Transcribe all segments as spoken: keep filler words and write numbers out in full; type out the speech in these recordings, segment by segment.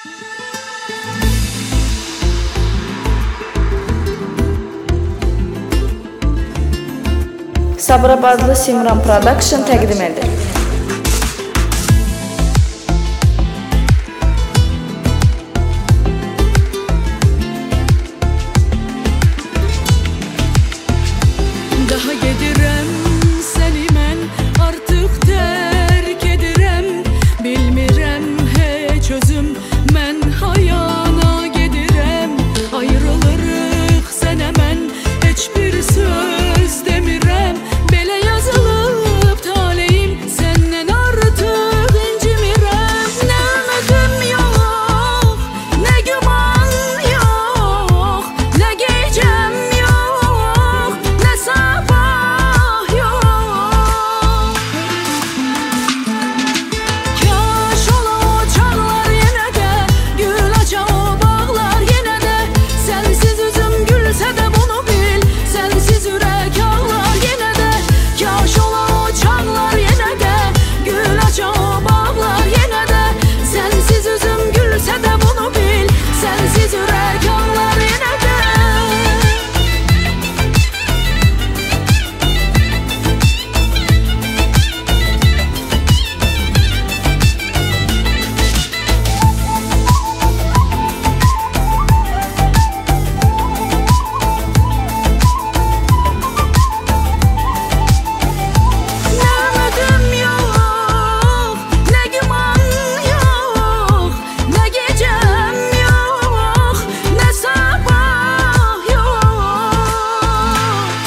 Sabirabadlı Simran Production təqdim edir. Daha gedirəm səni mən artıq tərk edirəm. Bilmirəm heç özüm mən hayana gedirəm. Ayrılırıq sənə mən heç bir söz demirəm. Belə yazılıb taleyim səndən artıq incimirəm. Nə ümidim yox, nə güman yox, nə gecəm yox, nə sabah yox. Kaş ola o çağlar yenə də, gül aça o bağlar yenə də. Sənsiz üzüm gülsə də bunu bil, sənsiz ürək ağlar yenə də. Kaş ola o çağlar yenə də, gül aça o bağlar yenə də. Sənsiz üzüm gülsə də bunu bil, sənsiz ürək ağlar yenə də. Nə ümidim yox, nə güman yox, nə gecəm yox, nə sabah yox.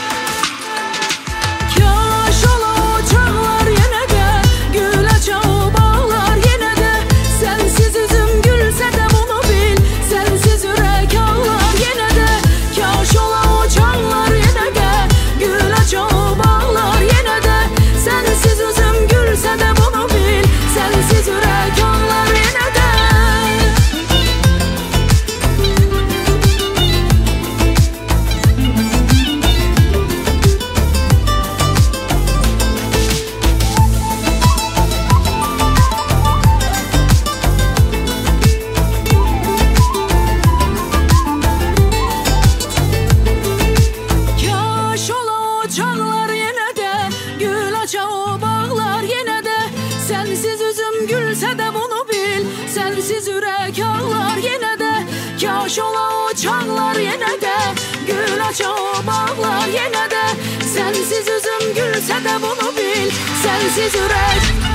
Kaş ola o çağlar yenə də, gül aça o bağlar yenə də. Sənsiz üzüm gülsə də bunu bil, sənsiz ürək ağlar yenə də. Kaş ola o çağlar yenə də, gül aça o bağlar yenə də. Sənsiz üzüm gülsə də bunu bil, sənsiz ürək ağlar yenə də. Kaş ola o çağlar yenə də, gül aça o bağlar yenə də. Sənsiz üzüm gülsə də bunu bil, sənsiz ürək ağlar yenə də. Kaş ola o çağlar yenə də, gül aça o bağlar yenə də. Sənsiz üzüm gülsə də bunu bil, sənsiz ürək